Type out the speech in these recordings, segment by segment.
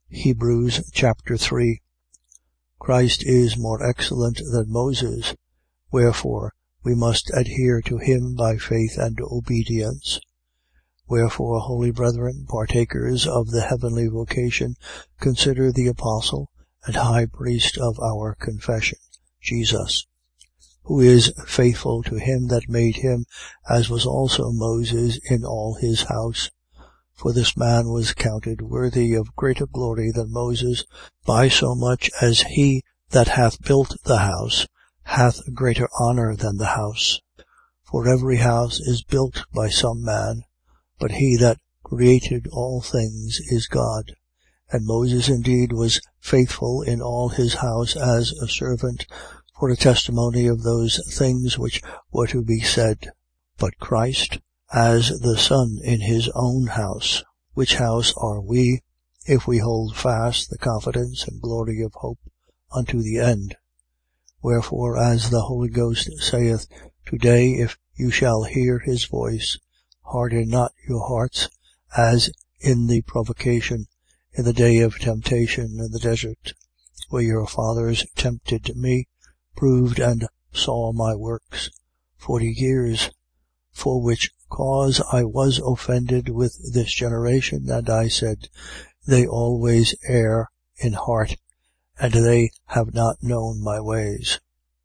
Hebrews chapter 3. Christ is more excellent than Moses. Wherefore we must adhere to him by faith and obedience. Wherefore, holy brethren, partakers of the heavenly vocation, consider the apostle and high priest of our confession, Jesus, who is faithful to him that made him, as was also Moses in all his house. For this man was counted worthy of greater glory than Moses, by so much as he that hath built the house hath greater honour than the house. For every house is built by some man, but he that created all things is God. And Moses indeed was faithful in all his house as a servant, for a testimony of those things which were to be said. But Christ, as the Son in his own house, which house are we, if we hold fast the confidence and glory of hope unto the end. Wherefore, as the Holy Ghost saith, Today, if you shall hear his voice, harden not your hearts, as in the provocation, in the day of temptation in the desert, where your fathers tempted me, proved and saw my works 40 years, for which cause I was offended with this generation, and I said, They always err in heart, and they have not known my ways.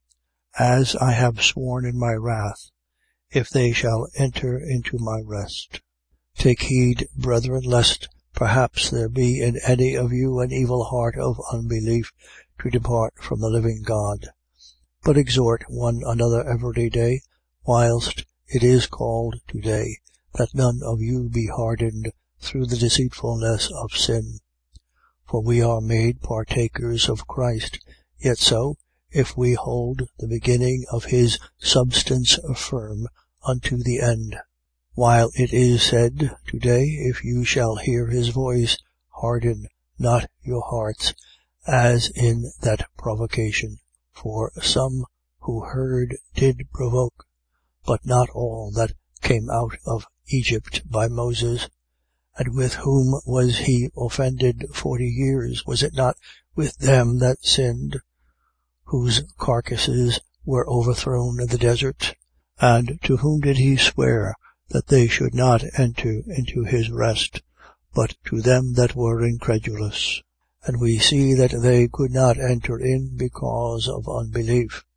As I have sworn in my wrath, if they shall enter into my rest. Take heed, brethren, lest perhaps there be in any of you an evil heart of unbelief, to depart from the living God. But exhort one another every day, whilst it is called today, that none of you be hardened through the deceitfulness of sin. For we are made partakers of Christ, yet so, if we hold the beginning of his substance firm unto the end. While it is said, Today, if you shall hear his voice, harden not your hearts, as in that provocation. For some who heard did provoke, but not all that came out of Egypt by Moses. And with whom was he offended 40 years? Was it not with them that sinned, whose carcasses were overthrown in the desert? And to whom did he swear that they should not enter into his rest, but to them that were incredulous? And we see that they could not enter in because of unbelief.